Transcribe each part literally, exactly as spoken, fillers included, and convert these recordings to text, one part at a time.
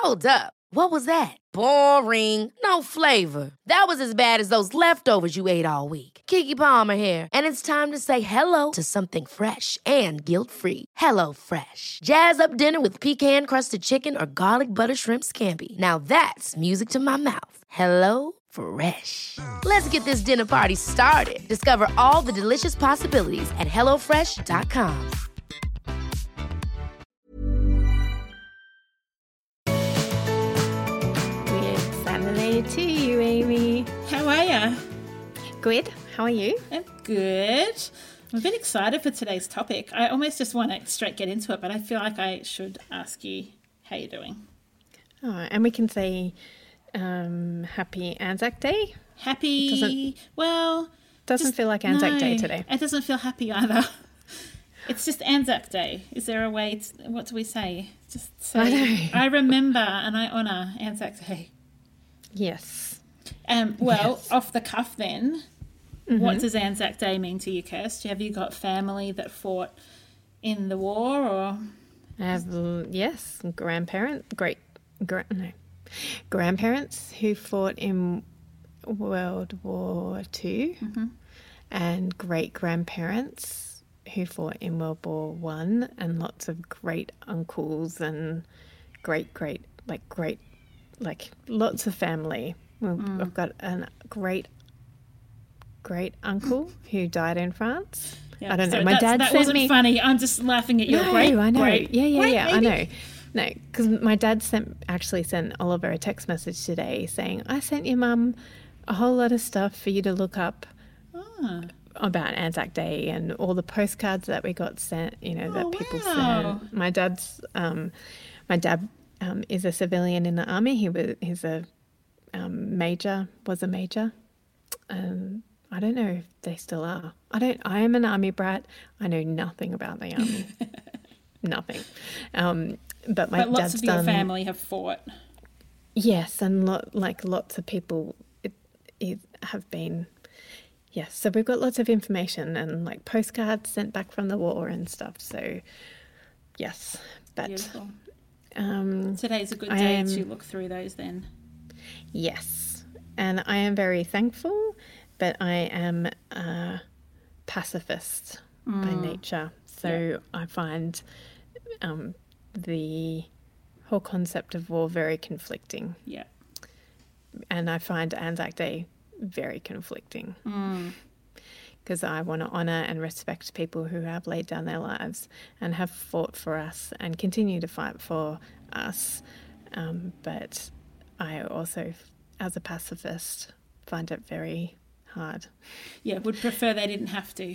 Hold up. What was that? Boring. No flavor. That was as bad as those leftovers you ate all week. Keke Palmer here, and it's time to say hello to something fresh and guilt-free. Hello Fresh. Jazz up dinner with pecan-crusted chicken or garlic butter shrimp scampi. Now that's music to my mouth. Hello Fresh. Let's get this dinner party started. Discover all the delicious possibilities at hello fresh dot com. To you, Amy. How are you? Good. How are you? I'm good. I'm a bit excited for today's topic. I almost just want to straight get into it, but I feel like I should ask you how you're doing. Oh, and we can say um, Happy Anzac Day. Happy. Doesn't, well, doesn't just, feel like Anzac no, Day today. It doesn't feel happy either. It's just Anzac Day. Is there a way? To, what do we say? Just say. I know. I remember and I honour Anzac Day. Yes. Um, well, yes. Off the cuff then, mm-hmm. What does Anzac Day mean to you, Kirst? Have you got family that fought in the war or? I have, yes, grandparents, great, gra- no, grandparents who fought in World War Two, mm-hmm. and great-grandparents who fought in World War One, and lots of great uncles and great, great, like great, like lots of family. Well, mm. I've got a great, great uncle who died in France. Yeah, I don't know. so My dad that sent wasn't me... funny. I'm just laughing at your no, great. I know. Great, yeah, yeah, great yeah. baby. I know. No, because my dad sent actually sent Oliver a text message today saying, "I sent your mum a whole lot of stuff for you to look up ah. about Anzac Day and all the postcards that we got sent. You know, oh, that people wow. sent." My dad's, um, my dad um, is a civilian in the army. He was, he's a um, major, was a major. Um, I don't know if they still are. I don't. I am an army brat. I know nothing about the army. Nothing. Um, but my but lots dad's of your done, family have fought. Yes, and lo- like lots of people it, it have been. Yes, so we've got lots of information and like postcards sent back from the war and stuff. So, yes, but Beautiful. Um, Today's a good day am, to look through those. Then. Yes, and I am very thankful. But I am a pacifist mm. by nature. So yeah. I find um, the whole concept of war very conflicting. Yeah. And I find Anzac Day very conflicting. Because mm. I want to honour and respect people who have laid down their lives and have fought for us and continue to fight for us. Um, but I also, as a pacifist, find it very hard. Yeah, would prefer they didn't have to.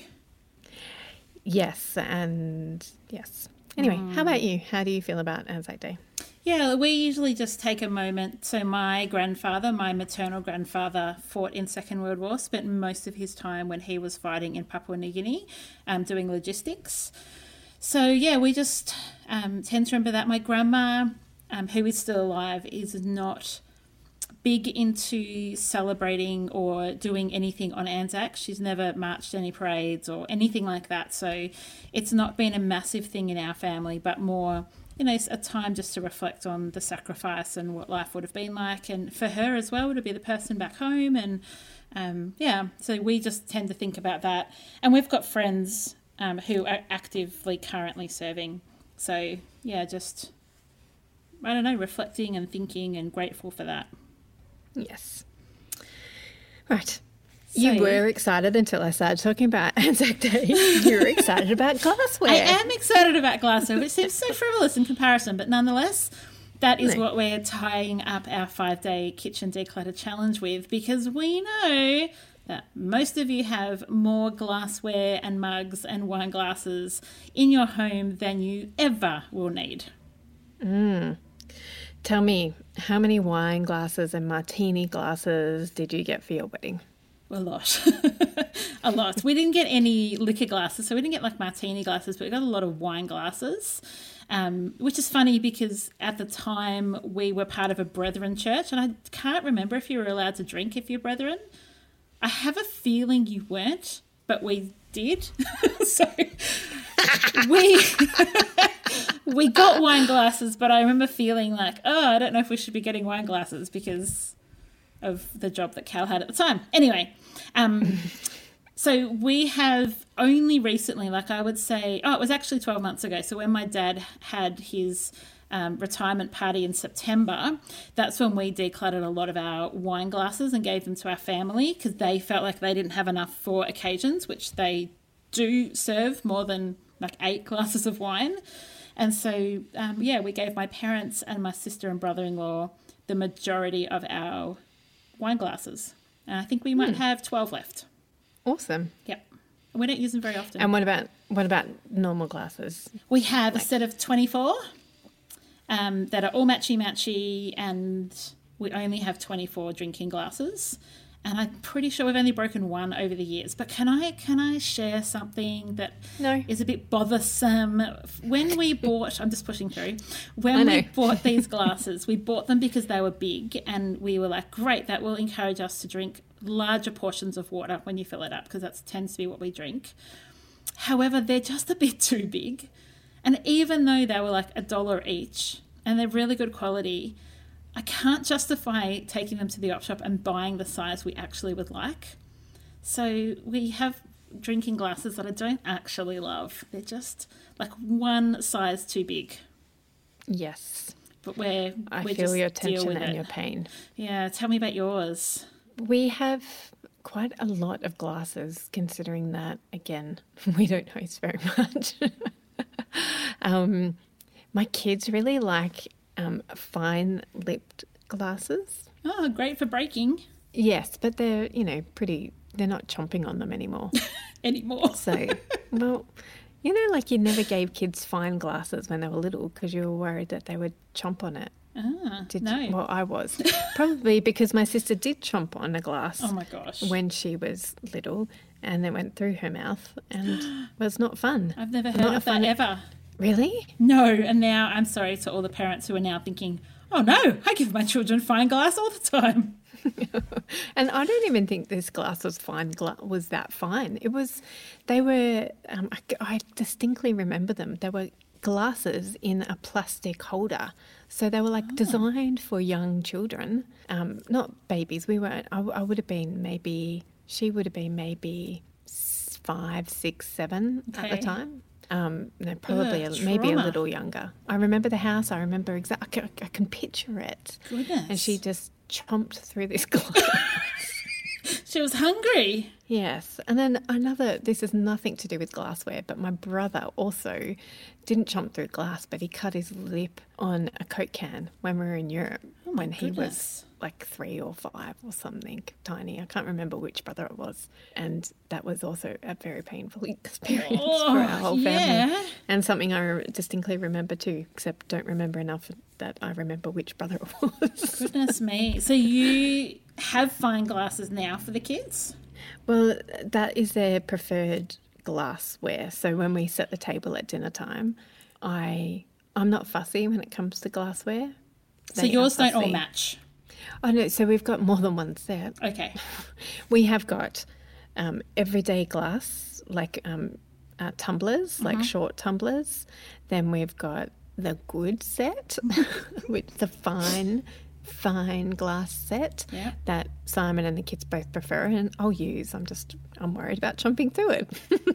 Yes, and yes. Anyway, mm. how about you? How do you feel about Anzac Day? Yeah, we usually just take a moment. So my grandfather, my maternal grandfather, fought in Second World War, spent most of his time when he was fighting in Papua New Guinea, um, doing logistics. So, yeah, we just um, tend to remember that. My grandma, um, who is still alive, is not big into celebrating or doing anything on Anzac. She's never marched any parades or anything like that. So it's not been a massive thing in our family, but more, you know, a time just to reflect on the sacrifice and what life would have been like. And for her as well, to be the person back home. And um, yeah, so we just tend to think about that. And we've got friends um, who are actively currently serving. So yeah, just, I don't know, reflecting and thinking and grateful for that. Yes. Right. So, you were excited until I started talking about Anzac Day. You were excited about glassware. I am excited about glassware, which seems so frivolous in comparison, but nonetheless, that is no. what we're tying up our five-day kitchen declutter challenge with, because we know that most of you have more glassware and mugs and wine glasses in your home than you ever will need. Mm. Tell me, how many wine glasses and martini glasses did you get for your wedding? A lot. a lot. We didn't get any liquor glasses, so we didn't get like martini glasses, but we got a lot of wine glasses, um, which is funny because at the time we were part of a Brethren church, and I can't remember if you were allowed to drink if you're Brethren. I have a feeling you weren't, but we did. so we... we got wine glasses, but I remember feeling like, oh, I don't know if we should be getting wine glasses because of the job that Cal had at the time. Anyway, um, so we have only recently, like I would say, oh, it was actually twelve months ago. So when my dad had his um, retirement party in September, that's when we decluttered a lot of our wine glasses and gave them to our family because they felt like they didn't have enough for occasions, which they do serve more than like eight glasses of wine. And so, um, yeah, we gave my parents and my sister and brother-in-law the majority of our wine glasses. And I think we might hmm. have twelve left. Awesome. Yep. We don't use them very often. And what about what about normal glasses? We have like... a set of twenty-four um, that are all matchy-matchy, and we only have twenty-four drinking glasses. And I'm pretty sure we've only broken one over the years. But can I can I share something that no. is a bit bothersome? When we bought, I'm just pushing through, when we bought these glasses, we bought them because they were big, and we were like, great, that will encourage us to drink larger portions of water when you fill it up, because that tends to be what we drink. However, they're just a bit too big. And even though they were like a dollar each, and they're really good quality, I can't justify taking them to the op shop and buying the size we actually would like. So we have drinking glasses that I don't actually love. They're just like one size too big. Yes. But we're, I we're feel just your deal tension with and it. your pain. Yeah, tell me about yours. We have quite a lot of glasses, considering that, again, we don't host very much. um, my kids really like um, fine-lipped glasses. Oh, great for breaking. Yes, but they're, you know, pretty, they're not chomping on them anymore. anymore. So, well, you know, like you never gave kids fine glasses when they were little because you were worried that they would chomp on it. Ah, did no. You? Well, I was. Probably because my sister did chomp on a glass. Oh, my gosh. When she was little, and it went through her mouth and was not fun. I've never heard not of that fun. ever. Really? No, and now I'm sorry to all the parents who are now thinking, oh, no, I give my children fine glass all the time. And I don't even think this glass was fine. Gla- was that fine? It was. They were. Um, I, I distinctly remember them. They were glasses in a plastic holder, so they were like oh. designed for young children, um, not babies. We weren't. I, I would have been maybe. She would have been maybe five, six, seven okay. at the time. Um, no, probably Ugh, a, maybe a little younger. I remember the house. I remember exactly. I, I can picture it. Goodness. And she just chomped through this glass. She was hungry. Yes. And then another, this has nothing to do with glassware, but my brother also didn't chomp through glass, but he cut his lip on a Coke can when we were in Europe oh when goodness. he was like three or five or something, tiny. I can't remember which brother it was. And that was also a very painful experience oh, for our whole family. Yeah. And something I re- distinctly remember too, except don't remember enough that I remember which brother it was. Goodness me. So you have fine glasses now for the kids? Well, that is their preferred glassware. So when we set the table at dinner time, I, I'm not fussy when it comes to glassware. So They yours are don't all fussy. match? Oh, no. So we've got more than one set. Okay. We have got um, everyday glass, like um, uh, tumblers, mm-hmm. like short tumblers. Then we've got the good set, which is a fine, fine glass set yep. that Simon and the kids both prefer, and I'll use. I'm just, I'm worried about chomping through it.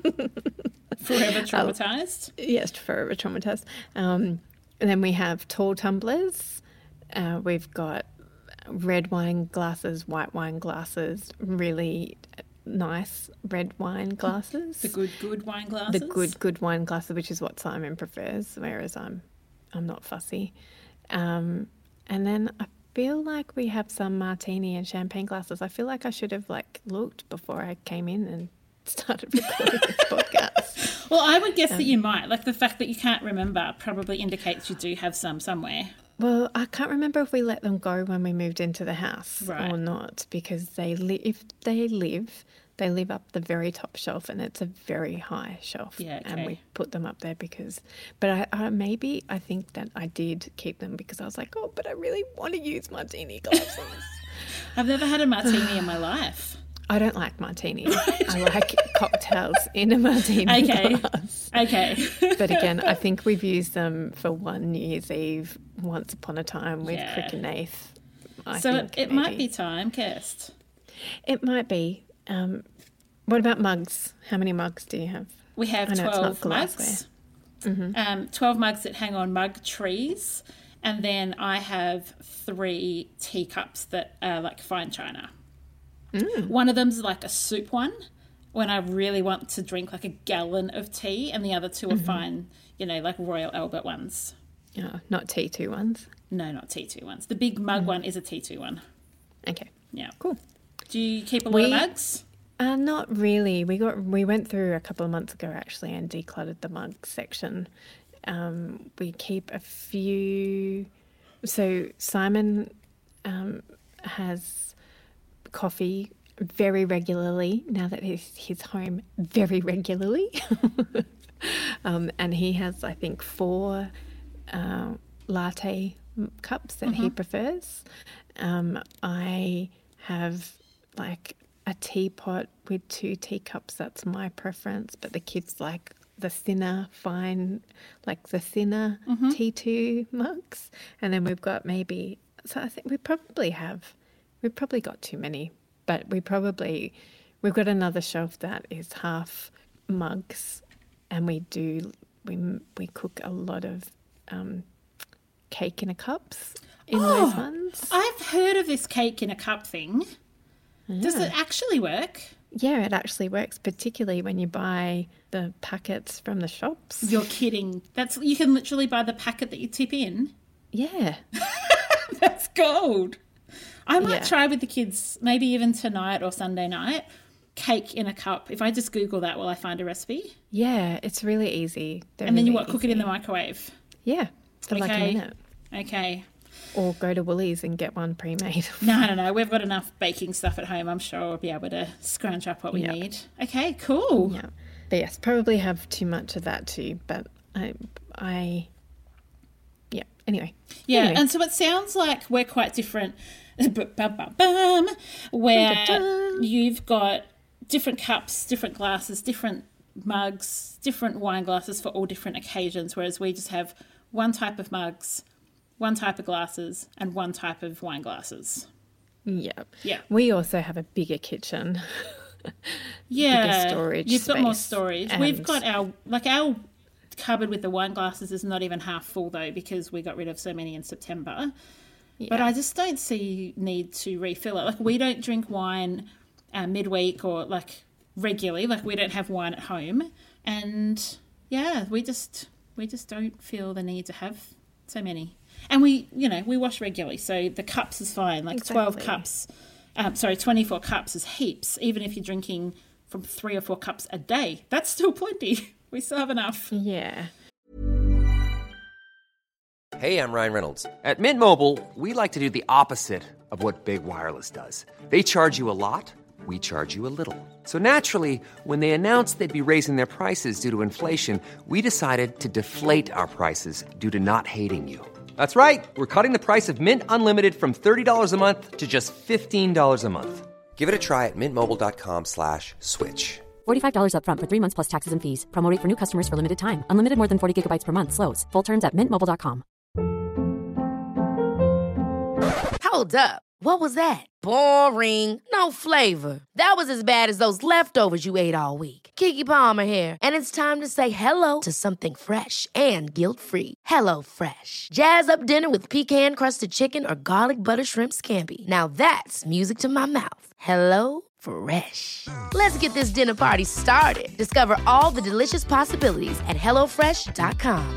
Forever traumatised? Uh, yes, forever traumatised. Um, and then we have tall tumblers. Uh, we've got red wine glasses, white wine glasses, really nice red wine glasses. The good, good wine glasses? The good, good wine glasses, which is what Simon prefers, whereas I'm I'm not fussy. Um, and then I feel like we have some martini and champagne glasses. I feel like I should have like looked before I came in and started recording this podcast. Well, I would guess um, that you might. Like the fact that you can't remember probably indicates you do have some somewhere. Well, I can't remember if we let them go when we moved into the house right. or not, because they li- if they live, they live up the very top shelf, and it's a very high shelf. Yeah, okay. And we put them up there because, but I, I maybe I think that I did keep them because I was like, oh, but I really want to use martini glasses. I've never had a martini in my life. I don't like martinis. I like cocktails in a martini Okay. glass. Okay. But again, I think we've used them for one New Year's Eve once upon a time with Yeah. Crick and Nath. I So think it maybe. might be time, Kirst. It might be. Um, what about mugs? How many mugs do you have? We have I know it's not twelve glassware. mugs. Um, twelve mugs that hang on mug trees. And then I have three teacups that are like fine china. Mm. One of them's like a soup one when I really want to drink like a gallon of tea, and the other two are Mm-hmm. fine, you know, like Royal Albert ones. Oh, not T two ones. No, not T two ones. The big mug one is a T two one. Okay, Yeah. cool. Do you keep a lot We- of mugs? Uh, not really. We got we went through a couple of months ago actually and decluttered the mug section. Um, we keep a few. So Simon um, has coffee very regularly now that he's he's home very regularly, um, and he has I think four uh, latte cups that he prefers. Um, I have like a teapot with two teacups. That's my preference, but the kids like the thinner, fine, like the thinner T two mugs. And then we've got maybe, so I think we probably have, we've probably got too many, but we probably, we've got another shelf that is half mugs, and we do, we, we cook a lot of um, cake in a cups in those ones. I've heard of this cake in a cup thing. Does it actually work? Yeah, it actually works, particularly when you buy the packets from the shops. You're kidding. That's you can literally buy the packet that you tip in. Yeah. That's gold. I might Yeah. try with the kids, maybe even tonight or Sunday night, cake in a cup. If I just Google that while I find a recipe. Yeah, it's really easy. They're And then you really what, cook it in the easy. microwave. Yeah, for like a Okay. minute. Okay. Or go to Woolies and get one pre-made. No, no, no. We've got enough baking stuff at home. I'm sure we'll be able to scrunch up what we Yeah. need. Okay, cool. Yeah. But yes, probably have too much of that too. But I, I yeah, anyway. Yeah, Anyway. and so it sounds like we're quite different. Bum-bum-bum, where Dun-dun-dun. you've got different cups, different glasses, different mugs, different wine glasses for all different occasions, whereas we just have one type of mugs, one type of glasses, and one type of wine glasses. Yeah. Yeah. We also have a bigger kitchen. Yeah, storage you've got more space, storage. We've and- got our like our cupboard with the wine glasses is not even half full though because we got rid of so many in September. But Yeah. I just don't see need to refill it. Like we don't drink wine uh, midweek or like regularly. Like we don't have wine at home, and yeah, we just we just don't feel the need to have so many. And we, you know, we wash regularly, so the cups is fine. Like twelve Exactly. cups, um, sorry, twenty-four cups is heaps. Even if you're drinking from three or four cups a day, that's still plenty. We still have enough. Yeah. Hey, I'm Ryan Reynolds. At Mint Mobile, we like to do the opposite of what Big Wireless does. They charge you a lot, we charge you a little. So naturally, when they announced they'd be raising their prices due to inflation, we decided to deflate our prices due to not hating you. That's right. We're cutting the price of Mint Unlimited from thirty dollars a month to just fifteen dollars a month. Give it a try at mintmobile.com slash switch. forty-five dollars up front for three months plus taxes and fees. Promo rate for new customers for limited time. Unlimited more than forty gigabytes per month. Slows full terms at mint mobile dot com. Hold up. What was that? Boring. No flavor. That was as bad as those leftovers you ate all week. Keke Palmer here, and it's time to say hello to something fresh and guilt-free. Hello Fresh. Jazz up dinner with pecan-crusted chicken or garlic butter shrimp scampi. Now that's music to my mouth. Hello Fresh. Let's get this dinner party started. Discover all the delicious possibilities at hello fresh dot com.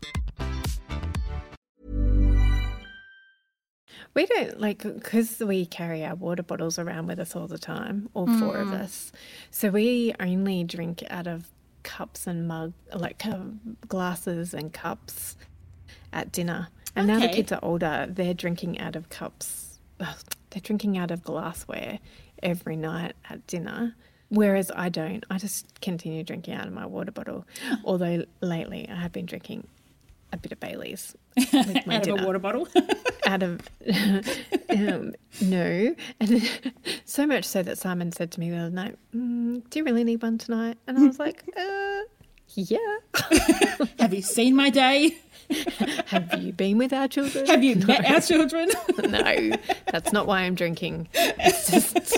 We don't like because we carry our water bottles around with us all the time, all four of us. So we only drink out of cups and mug, like uh, glasses and cups at dinner. And now the Okay. kids are older, they're drinking out of cups. ugh, They're drinking out of glassware every night at dinner. Whereas I don't. I just continue drinking out of my water bottle. Although lately I have been drinking a bit of Baileys with my Out dinner. of a water bottle. Out of um, no, and so much so that Simon said to me the other night, mm, "Do you really need one tonight?" And I was like, uh, "Yeah." Have you seen my day? Have you been with our children? Have you met our children? No, that's not why I'm drinking. It's just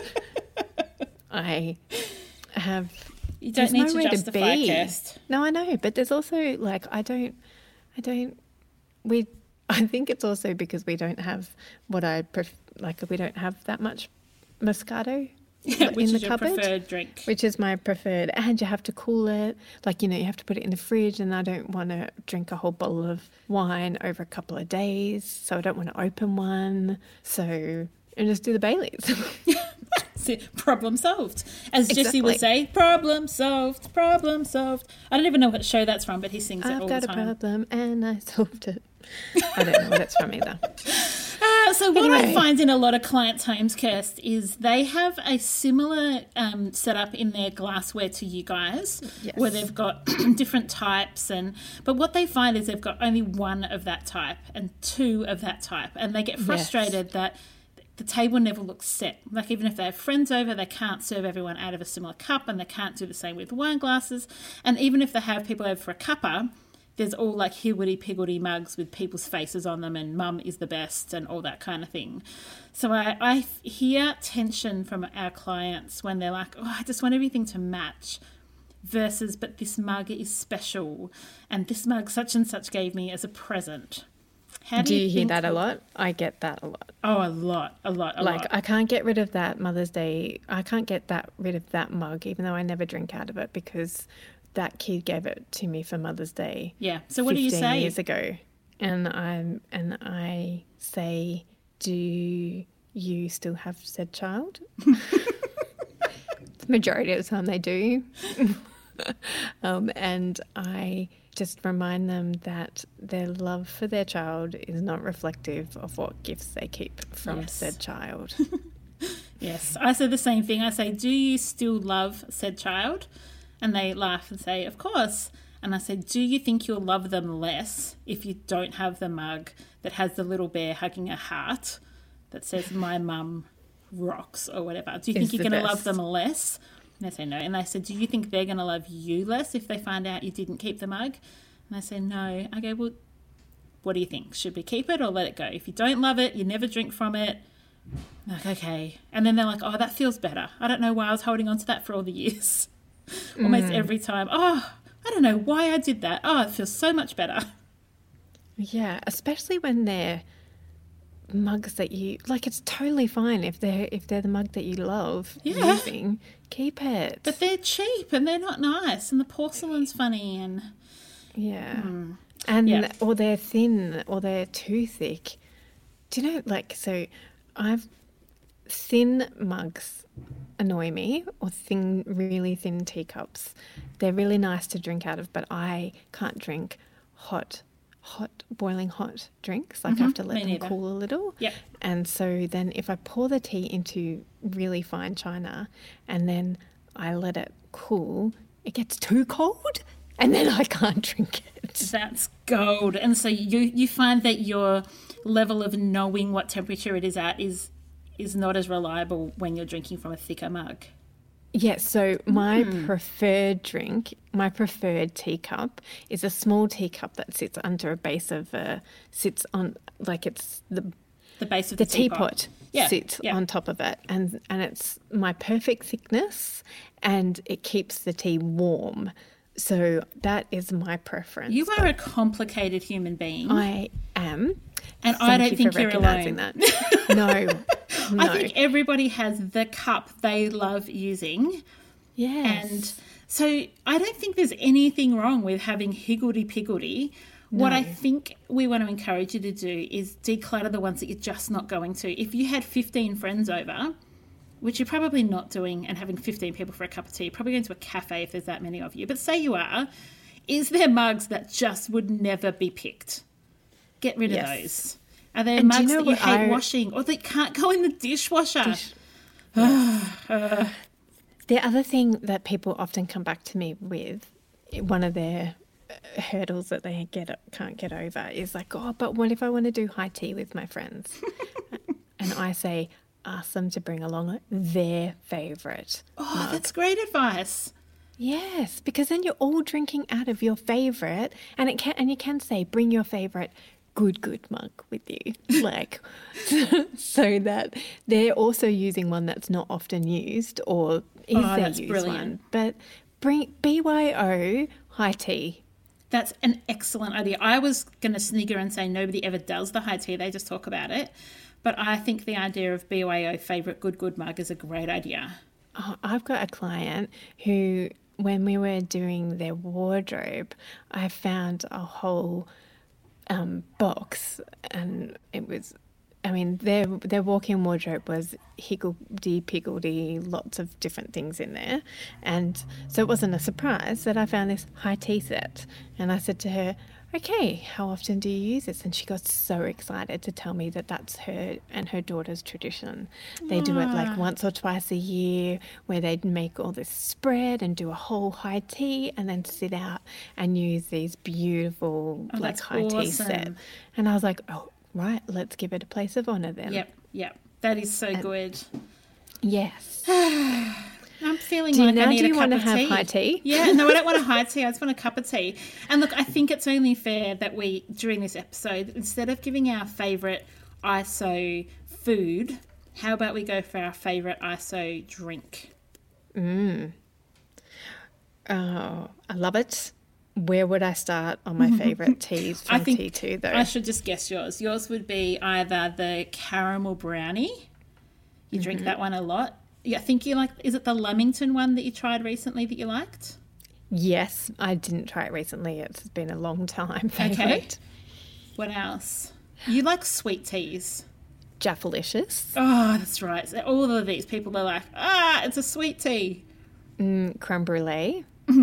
I have. You don't there's need to nowhere justify, be. Kirst. No, I know, but there's also like I don't, I don't. We, I think it's also because we don't have what I pref- like. We don't have that much Moscato Yeah, which in the is your cupboard, preferred drink. which is my preferred. And you have to cool it, like you know, you have to put it in the fridge. And I don't want to drink a whole bottle of wine over a couple of days, so I don't want to open one. So and just do the Baileys. See, problem solved. As Jesse Exactly. would say, problem solved, problem solved. I don't even know what show that's from, but he sings it I've all got the a time. problem and I solved it. I don't know what it's from either. Uh, so what I Anyway. find in a lot of clients' homes, Kirst, is they have a similar um, setup in their glassware to you guys, Yes. where they've got different types. And but what they find is they've got only one of that type and two of that type, and they get frustrated that the table never looks set. Like even if they have friends over, they can't serve everyone out of a similar cup, and they can't do the same with wine glasses. And even if they have people over for a cuppa, there's all like higgledy-piggledy mugs with people's faces on them and mum is the best and all that kind of thing. So I, I hear tension from our clients when they're like, oh, I just want everything to match versus, but this mug is special and this mug such and such gave me as a present. How Do you hear think- that a lot? I get that a lot. Oh, a lot, a lot, a Like lot. I can't get rid of that Mother's Day. I can't get that rid of that mug, even though I never drink out of it because that kid gave it to me for Mother's Day. Yeah. So what do you fifteen say? years ago, and I'm and I say, do you still have said child? The majority of the time they do, um, and I just remind them that their love for their child is not reflective of what gifts they keep from Yes. said child. Yes, I say the same thing. I say, do you still love said child? And they laugh and say, of course. And I say, do you think you'll love them less if you don't have the mug that has the little bear hugging a heart that says, my mum rocks or whatever? Do you Is think you're the going to love best. them less? And they say no. And I said, do you think they're going to love you less if they find out you didn't keep the mug? And I say, no. I go, well, what do you think? Should we keep it or let it go? If you don't love it, you never drink from it. I'm like, okay. And then they're like, oh, that feels better. I don't know why I was holding on to that for all the years. Almost every time. Oh, I don't know why I did that. Oh, it feels so much better. Yeah, especially when they're mugs that you like. It's totally fine if they're if they're the mug that you love Yeah. using. Keep it. But they're cheap and they're not nice and the porcelain's funny and yeah, and Yeah. or they're thin or they're too thick. Do you know? Like, so I've thin mugs annoy me, or thin, really thin teacups. They're really nice to drink out of, but I can't drink hot, hot, boiling hot drinks. Like I have to let me them neither. cool a little. Yep. And so then if I pour the tea into really fine china and then I let it cool, it gets too cold and then I can't drink it. that's gold. And so you you find that your level of knowing what temperature it is at is is not as reliable when you're drinking from a thicker mug. Yeah, so my Hmm. preferred drink, my preferred teacup is a small teacup that sits under a base of a, sits on, like it's the The base of the the, teapot Yeah, sits yeah. on top of it, and and it's my perfect thickness, and it keeps the tea warm. So that is my preference. You are a complicated human being. I am, and I Thank don't you think for you're recognising alone. that. No, no, I think everybody has the cup they love using. yes, And so I don't think there's anything wrong with having higgledy-piggledy. What I think we want to encourage you to do is declutter the ones that you're just not going to. If you had fifteen friends over, which you're probably not doing, and having fifteen people for a cup of tea, probably going to a cafe if there's that many of you, but say you are, is there mugs that just would never be picked? Get rid Yes. of those. Are there And do you mugs know that you what hate I- washing or that can't go in the dishwasher? The other thing that people often come back to me with, one of their hurdles that they get can't get over is like, oh, but what if I want to do high tea with my friends? And I say, ask them to bring along their favourite Oh, mug. that's great advice. Yes, because then you're all drinking out of your favourite, and it can and you can say, bring your favourite good good mug with you, like so that they're also using one that's not often used or is Oh, their that's used brilliant. one. But bring B Y O high tea. That's an excellent idea. I was going to snigger and say nobody ever does the high tea. They just talk about it. But I think the idea of B Y O favourite good good mug is a great idea. Oh, I've got a client who, when we were doing their wardrobe, I found a whole um, box, and it was, I mean, their their walk-in wardrobe was higgledy-piggledy, lots of different things in there. And so it wasn't a surprise that I found this high tea set. And I said to her, okay, how often do you use this? And she got so excited to tell me that that's her and her daughter's tradition. They do it like once or twice a year, where they'd make all this spread and do a whole high tea and then sit out and use these beautiful Oh, like that's high tea set. awesome. And I was like, oh, right, let's give it a place of honour then. Yep, yep. That is so good. Yes. I'm feeling Do you- like now I need do a you cup wanna of have tea. high tea? Yeah, no, I don't want a high tea. I just want a cup of tea. And look, I think it's only fair that we, during this episode, instead of giving our favourite I S O food, how about we go for our favourite I S O drink? Oh, I love it. Where would I start on my favourite teas from I think T two though? I should just guess yours. Yours would be either the caramel brownie. You drink that one a lot. Yeah, I think you like, is it the Lamington one that you tried recently that you liked? Yes, I didn't try it recently. It's been a long time favourite. Okay. What else? You like sweet teas. Jaffalicious, Oh, that's right. So all of these people are like, ah, it's a sweet tea. mm, creme brulee.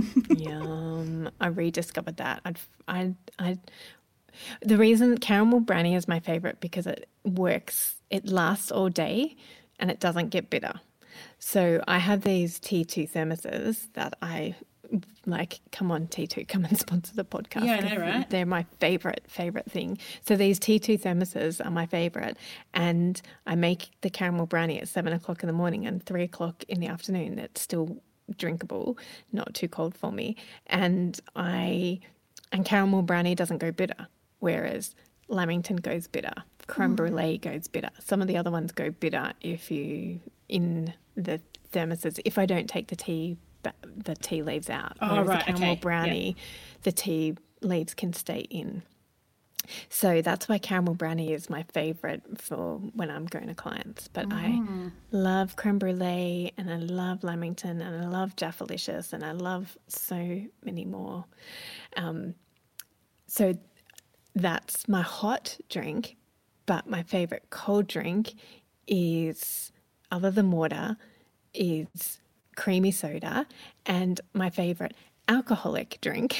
Yum! I rediscovered that. I'd, I, I. The reason caramel brownie is my favourite because it works. It lasts all day, and it doesn't get bitter. So I have these T two thermoses that I like. Come on, T two, come and sponsor the podcast. Yeah, I know, 'cause right? They're my favourite, favourite thing. So these T two thermoses are my favourite, and I make the caramel brownie at seven o'clock in the morning and three o'clock in the afternoon. That's still drinkable, not too cold for me. And I and caramel brownie doesn't go bitter, whereas Lamington goes bitter. Creme brulee goes bitter. Some of the other ones go bitter if you in the thermoses. If I don't take the tea, the tea leaves out. Oh, Whereas right, the caramel okay, brownie, the tea leaves can stay in. So that's why caramel brownie is my favourite for when I'm going to clients. But I love creme brulee, and I love Lamington, and I love Jaffalicious, and I love so many more. Um, so that's my hot drink. But my favourite cold drink is, other than water, is creamy soda. And my favourite alcoholic drink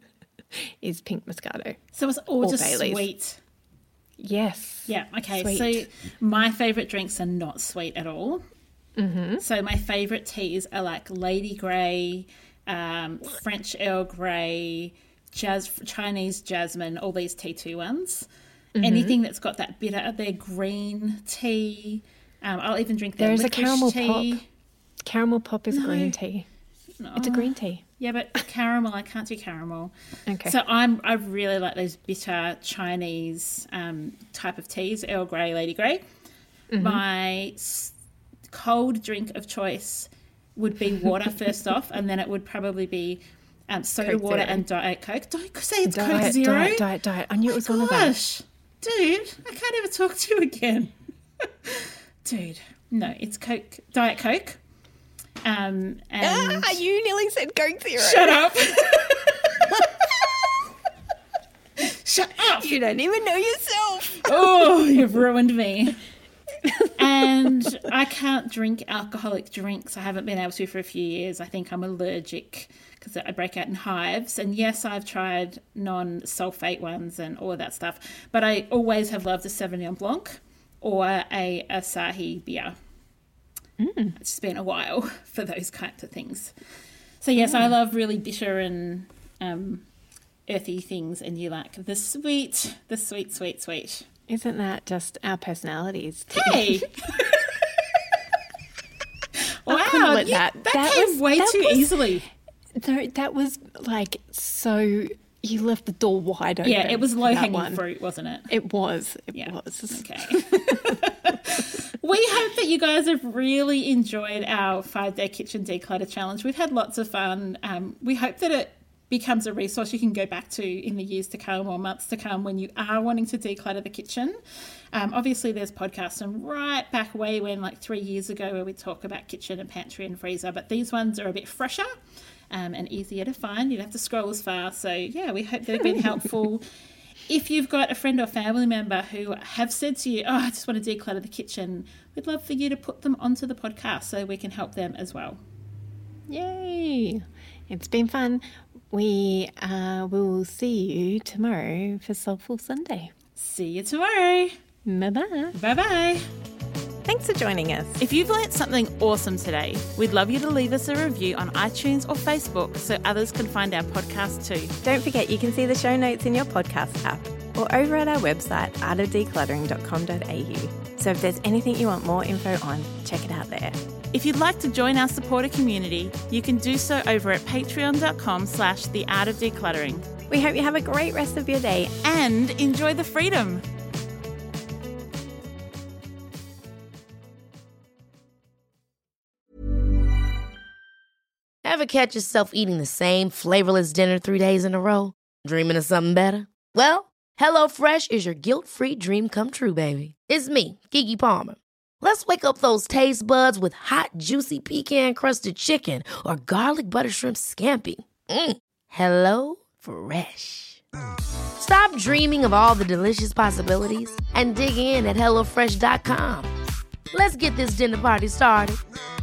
is pink Moscato. So it's all Or just Baileys. sweet. Yes. Yeah, okay. Sweet. So my favourite drinks are not sweet at all. Mm-hmm. So my favourite teas are like Lady Grey, um, French Earl Grey, jazz, Chinese jasmine, all these T two ones. Mm-hmm. Anything that's got that bitter, their green tea. Um, I'll even drink their There's a licorice caramel tea. pop. Caramel pop is green tea. It's a green tea. Yeah, but caramel, I can't do caramel. Okay. So I'm I really like those bitter Chinese um, type of teas, Earl Grey, Lady Grey. Mm-hmm. My s- cold drink of choice would be water first off, and then it would probably be um, soda Coke water Zero. and Diet Coke. Don't say it's Coke Diet, Zero. diet, diet, diet. I knew it was one of those. Gosh, dude, I can't ever talk to you again. Dude, no, it's Coke, Diet Coke. Um, and Ah, you nearly said Coke Zero. shut up. Shut up. You don't even know yourself. Oh, you've ruined me. And I can't drink alcoholic drinks. I haven't been able to for a few years. I think I'm allergic because I break out in hives. And yes, I've tried non-sulfate ones and all of that stuff. But I always have loved a Sauvignon Blanc or a Asahi beer. Mm. It's just been a while for those kinds of things. So yes, I love really bitter and um, earthy things and you like the sweet, the sweet, sweet, sweet. Isn't that just our personalities? Hey! Wow, couldn't let you- that- that, that came was- way that too was- easily. No, that was like so. You left the door wide open. Yeah, it was for low that hanging one. fruit, wasn't it? It was. It Yeah. was. Okay. We hope that you guys have really enjoyed our five-day kitchen declutter challenge. We've had lots of fun. Um, we hope that it becomes a resource you can go back to in the years to come or months to come when you are wanting to declutter the kitchen. Um, obviously, there's podcasts from right back way when, like three years ago, where we talk about kitchen and pantry and freezer, but these ones are a bit fresher um, and easier to find. You don't have to scroll as far. So, yeah, we hope they've been helpful. If you've got a friend or family member who have said to you, oh, I just want to declutter the kitchen, we'd love for you to put them onto the podcast so we can help them as well. Yay! It's been fun. We uh, will see you tomorrow for Soulful Sunday. See you tomorrow. Bye-bye. Bye-bye. Thanks for joining us. If you've learnt something awesome today, we'd love you to leave us a review on iTunes or Facebook so others can find our podcast too. Don't forget you can see the show notes in your podcast app or over at our website, art of decluttering dot com dot a u. So if there's anything you want more info on, check it out there. If you'd like to join our supporter community, you can do so over at patreon.com slash the art of decluttering. We hope you have a great rest of your day. And enjoy the freedom. Ever catch yourself eating the same flavorless dinner three days in a row? Dreaming of something better? Well, HelloFresh is your guilt-free dream come true, baby. It's me, Keke Palmer. Let's wake up those taste buds with hot, juicy pecan-crusted chicken or garlic butter shrimp scampi. Mm. Hello Fresh. Stop dreaming of all the delicious possibilities and dig in at hello fresh dot com. Let's get this dinner party started.